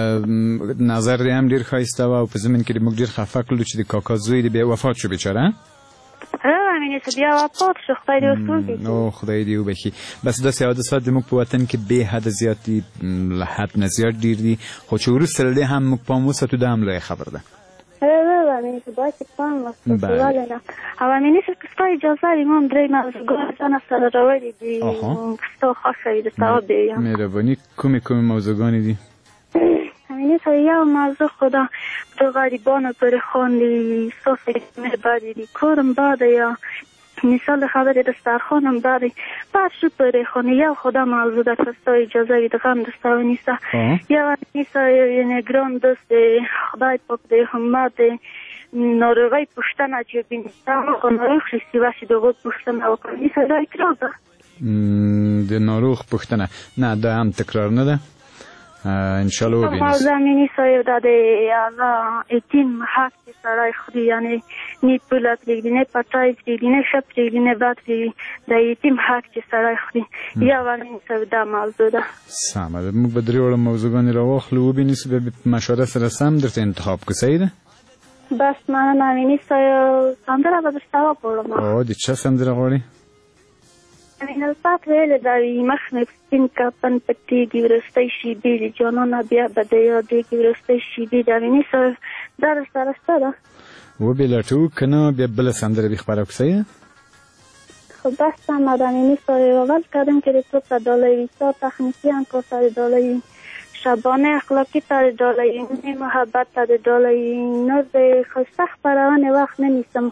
نظر دې هم ډېر ښایسته وه او په ضمن کې موږ ډېر خفه کړلو چې د کاکا زوی دې بیا وفات شو بیچاره. امیني صاحب بیا وفات شو خدای دې وسوځي. او خدای دې وبخي. بس داسې حادثات زموږ په وطن کې بې حده زیات دي له حد نه زیات ډېر دي خو چې وروسته له دې هم موږ پام وساتو دا هم لویه خبر ده. امیني صاحب باید چې پام وساتو ولې نه. او امیني صاحب که ستا اجازه وي ما هم درې موضوعګانې ځانه سره راوړي دي که ستا خوښه وي درته وبېیم. مهرباني کومې موضوعګانې دي؟ امیني صاحب یو موضوع خو ده د غریبانو پورې خواندي ستاسو مې بدې دي کورم بده یا مثال خبرې دسترخوان هم داري بعد شو پورې خواندي. یو خو دا موضوع ده که ستا اجازه وي د غم درته ونیسه. یو امیني صاحب یعنې ګران دوست خدای پاک د همت د ناروغۍ پوښتنه چې بینستان خو ناروغ شي سیوه شي د هغو پوښتنه وکړه. امیني صاحب دا اکرار ده د ناروغ پوښتنه نه دا هم تکرار نه ده انشالله وبینیست. امینی صاحب دا د یتیم حق چې سړی خوري یعنې نه پوله پرېږدي نه پټی پرېږدي نه ښه پرېږدي نه بد پرېږدي د یتیم حق چې سړی خوري یو امیني صاحب دا موضوع ده. سمه ده موږ به درې وړه موضوعګانې راواخلو وبینیسو بیا مشوره سره سم درته انتخاب کړو. صحیح ده؟ بس مننه امیني صاحب. سندره به درته وپوړم. د چا سندره غواړې؟ امین الفات ویلې دا وي مخ مې په سپین کفن پټېږي وروستۍ شېبې د جانانه بیا به د یادېږي وروستۍ شېبې د امیني صاحب دا درسره شته ده وبې لټوو که نه بیا بله سندره دې خپره کړو. صحیح ده؟ خب بس سمه ده امیني صاحب. اول کردم که تو تا ډالۍ ستا تخنیکي همکار ته د ډالۍ شبانه اخلاقي ته د ډالۍ محبت ته د ډالۍ نور د ښایسته خپرونې وخت نه نیسم.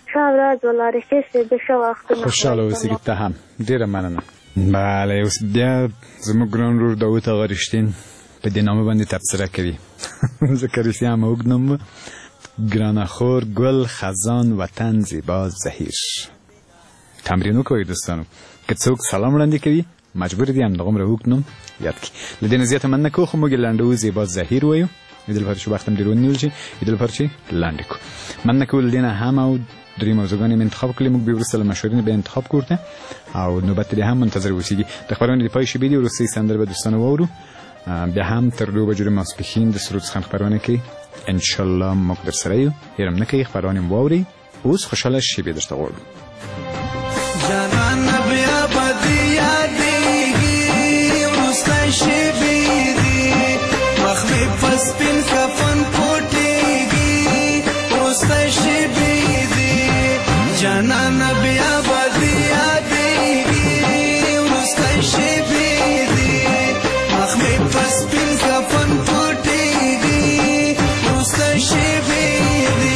خوشحاله اوسېږي ته هم ډېره مننه. بله اوس بیا زموږ ګران ورور داود آغا رښتین په دې نامه باندې تبصره کوي ځکه رښتیا هم اوږد نوم و ګرانه خور ګل خزان وطن زیبا ظهیر. تمرین وکړئ دوستانو که څوک سلام وړاندې کوي مجبور دي همدغومره اوږد نوم یاد کړي. له دې نه زیاته من نه کوو خو موږ یې لنډوو زیبا ظهیر وایو د لپاره چې وخت هم ډیر ونیول شي د لپاره چې لاندې کو مننه کول دینه هم او درې موضوعګانې انتخاب کړل موږ به ورسره مشورې به انتخاب کوړه او نوبت دې هم منتظر اوسېږي د خبرونې د پای شي بيدي ورسې سندره به دوستانو وورو بیا هم تر 2 بجې ماسپښین د سرود څخه خبرونه کوي ان شاء الله موږ در سره یو هرم نه کوي خبرونه ووري اوس خوشاله شي به درته غواړم جانان بیا بدیا دیږي ورسته شي بيدي مخمي پسپین کفن پټيږي ورسته شي بيدي جانان بیا بدیا دیږي ورسته شي بيدي مخمي پسپین کفن پټيږي ورسته شي بيدي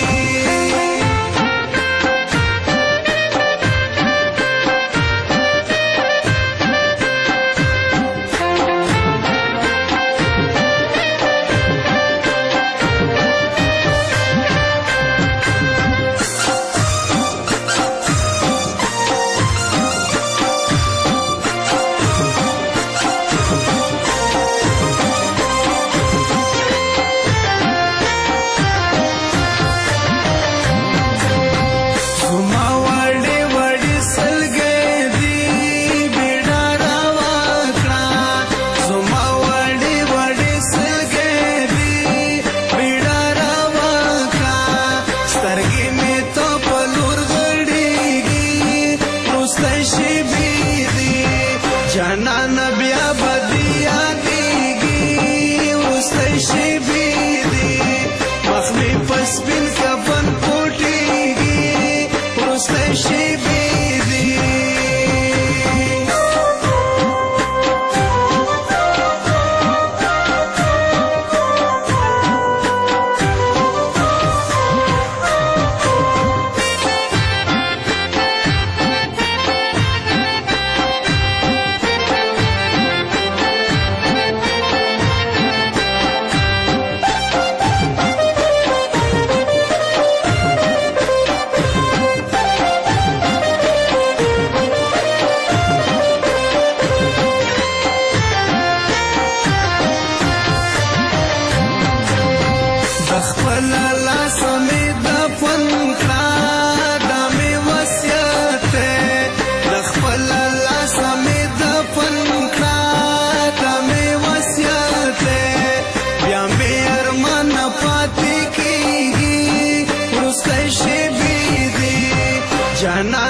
Jana